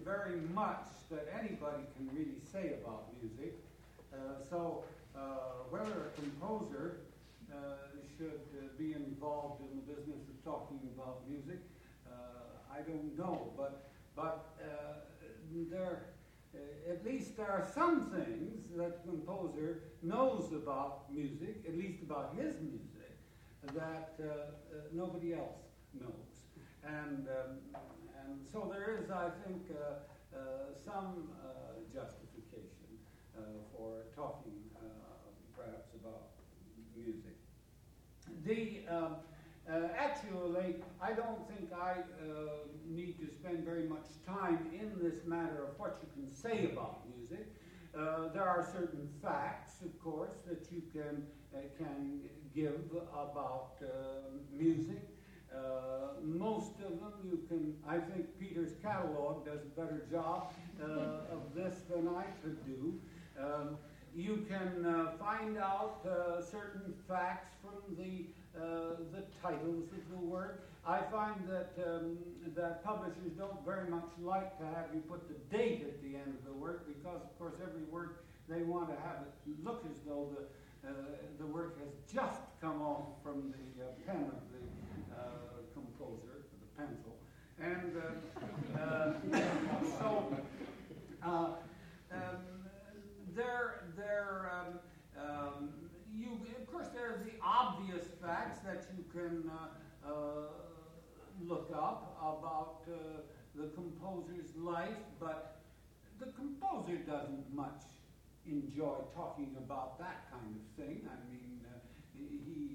isn't very much that anybody can really say about music. So whether a composer should be involved in the business of talking about music, I don't know. But there, at least there are some things that the composer knows about music, at least about his music, that nobody else knows. And so there is, I think, some justification for talking perhaps about music. Actually, I don't think I need to spend very much time in this matter of what you can say about music. There are certain facts, of course, that you can give about music. Most of them you can, I think Peter's catalog does a better job of this than I could do. You can find out certain facts from the titles of the work. I find that publishers don't very much like to have you put the date at the end of the work because, of course, every work they want to have it look as though the work has just come off from the pen of the composer, the pencil, and so of course, there's the obvious facts that you can look up about the composer's life, but the composer doesn't much enjoy talking about that kind of thing. I mean, he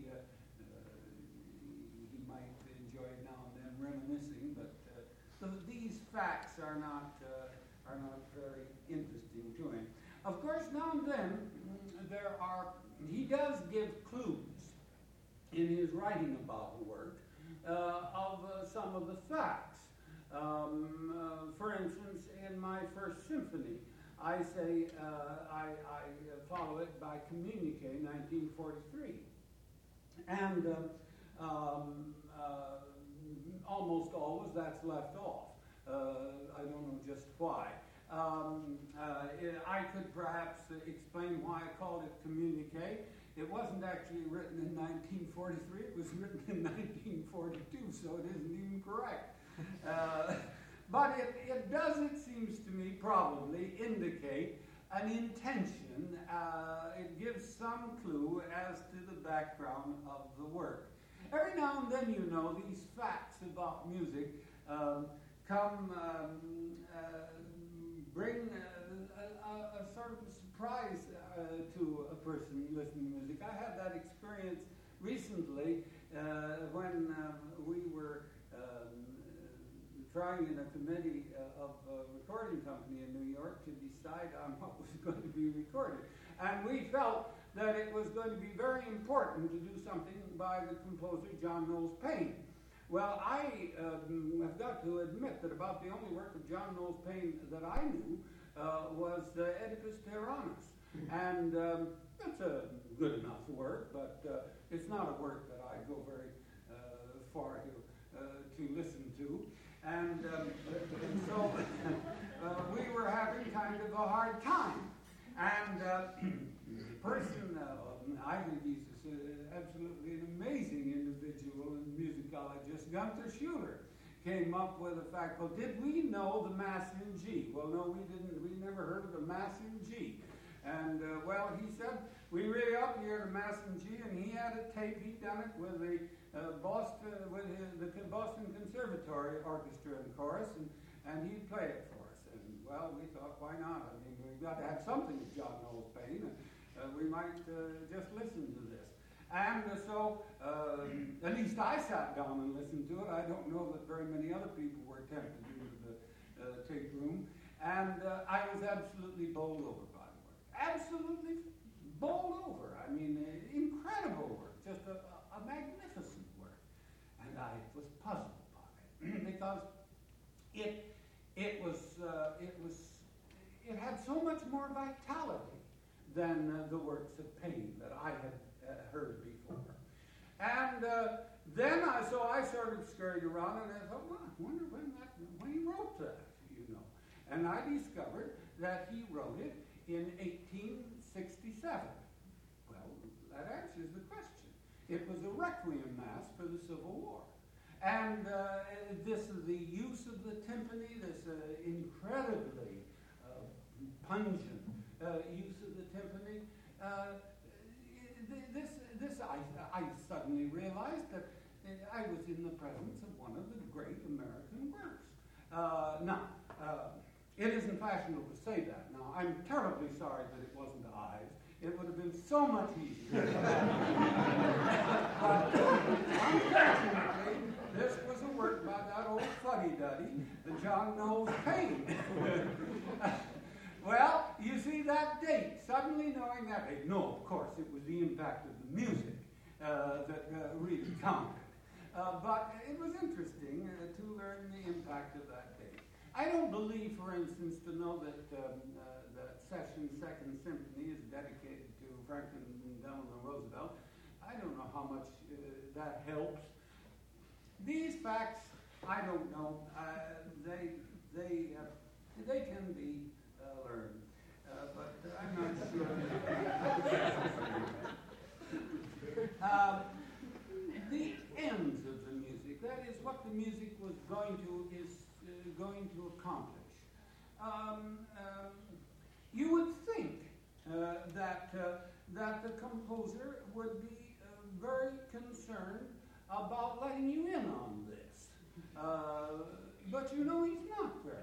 might enjoy now and then reminiscing, but these facts are not very interesting to him. Of course, now and then he does give clues in his writing about the work of some of the facts. For instance, in my first symphony, I say I follow it by Communique, 1943, and almost always that's left off. I don't know just why. I could perhaps explain why I called it Communique. It wasn't actually written in 1943, it was written in 1942, so it isn't even correct. But it does, it seems to me, probably indicate an intention. It gives some clue as to the background of the work. Every now and then, these facts about music bring a sort of surprise to a person listening to music. I had that experience recently when we were trying in a committee of a recording company in New York to decide on what was going to be recorded. And we felt that it was going to be very important to do something by the composer John Knowles Paine. Well, I have got to admit that about the only work of John Knowles Paine that I knew was Oedipus Tyrannus. And it's a good enough work, but it's not a work that I go very far to listen to. And so we were having kind of a hard time. And the person, I think he's absolutely an amazing individual and musicologist, Gunther Schuller, came up with the fact, well, did we know the Mass in G? Well, no, we didn't. We never heard of the Mass in G. And, well, he said, we really ought to hear the Mass in G, and he had a tape. He'd done it with the Boston Conservatory Orchestra and Chorus, and he'd play it for us. And, well, we thought, why not? I mean, we've got to have something with John Knowles Paine. We might just listen to this. And so, at least I sat down and listened to it. I don't know that very many other people were tempted into the tape room. And I was absolutely bowled over by the work. Absolutely bowled over. I mean, incredible work. Just a magnificent work. And I was puzzled by it because it had so much more vitality than the works of Paine that I had heard before. And then I sort of scurried around and I thought, well, I wonder when he wrote that, And I discovered that he wrote it in 1867. Well, that answers the question. It was a requiem mass for the Civil War. And this is the use of the timpani, this incredibly pungent use of the timpani. I suddenly realized that I was in the presence of one of the great American works. It isn't fashionable to say that now. I'm terribly sorry that it wasn't Ives. It would have been so much easier. But unfortunately, this was a work by that old fuddy-duddy, the John Knowles Paine. Well, you see that date, suddenly knowing that date. No, of course, it was the impact of the music that really counted. But it was interesting to learn the impact of that date. I don't believe, for instance, to know that that Session's Second Symphony is dedicated to Franklin Delano Roosevelt. I don't know how much that helps. These facts, I don't know. They can be learned, but I'm not sure. The ends of the music, that is what the music was going to accomplish. You would think that the composer would be very concerned about letting you in on this, but you know he's not very.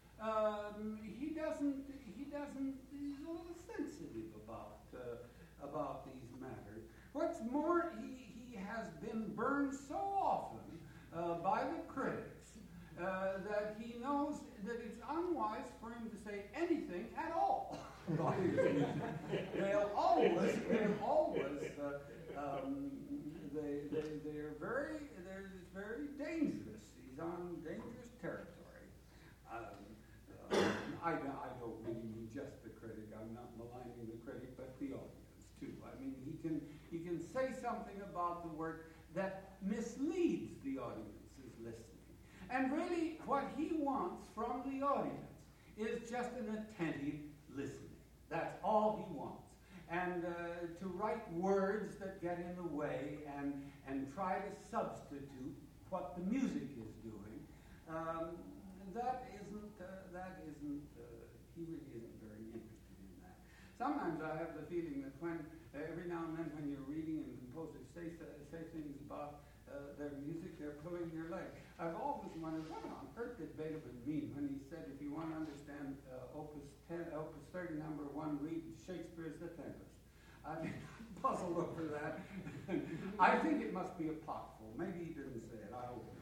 He's a little sensitive about these matters. What's more, he has been burned so often by the critics that he knows that it's unwise for him to say anything at all about his music. They're very dangerous. He's on dangerous territory. I don't mean just the critic. I'm not maligning the critic, but the audience too. I mean, he can say something about the work that misleads the audience's listening. And really, what he wants from the audience is just an attentive listening. That's all he wants. And to write words that get in the way and try to substitute what the music is doing, he really isn't very interested in that. Sometimes I have the feeling that when, every now and then when you're reading and composers say things about their music, they're pulling your leg. I've always wondered, what on earth did Beethoven mean when he said, if you want to understand Opus 30, number 1, read Shakespeare's The Tempest. I've been puzzled over that. I think it must be apocryphal. Maybe he didn't say it. I hope not.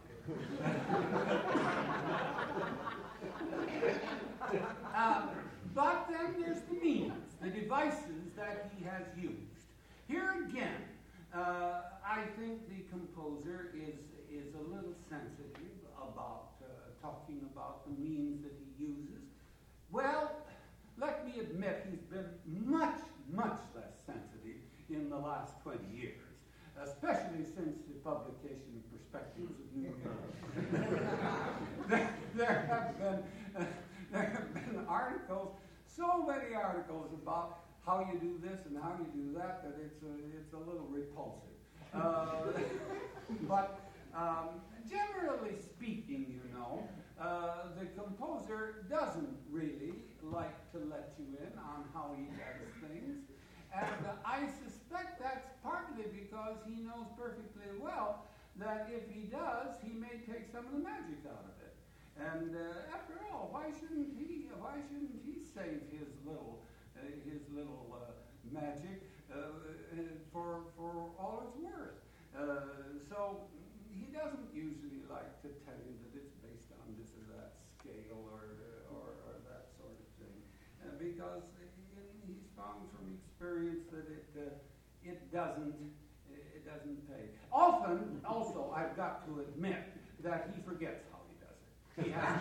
But then there's the means, the devices that he has used. Here again, I think the composer is a little sensitive about talking about the means that he uses. Well, let me admit he's been much, much less sensitive in the last 20 years, especially since the publication of Perspectives of New York. There have been articles, so many articles about how you do this and how you do that it's a little repulsive. But generally speaking, you know, the composer doesn't really like to let you in on how he does things. And I suspect that's partly because he knows perfectly well that if he does, he may take some of the magic out of it. And after all, why shouldn't he save his little magic for all it's worth? So he doesn't usually like to tell you that it's based on this or that scale or that sort of thing, because he's found from experience that it doesn't pay. Often, also, I've got to admit that he forgets how he does it. He has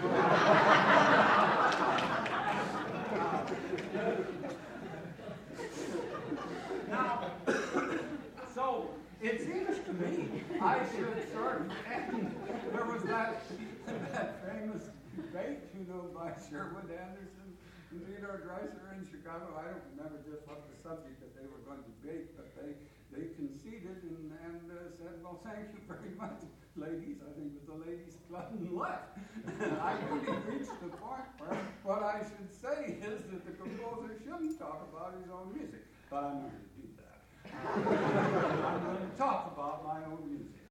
now, so it seems to me I should sort of end. There was that famous debate, by Sherwood Anderson and Theodore Dreiser in Chicago. I don't remember just what the subject that they were going to debate, but they conceded and said, well, thank you very much, ladies. I think it was the ladies' club, and left. I really reached the point where what I should say is that the composer shouldn't talk about his own music. But I'm not going to do that. I'm going to talk about my own music.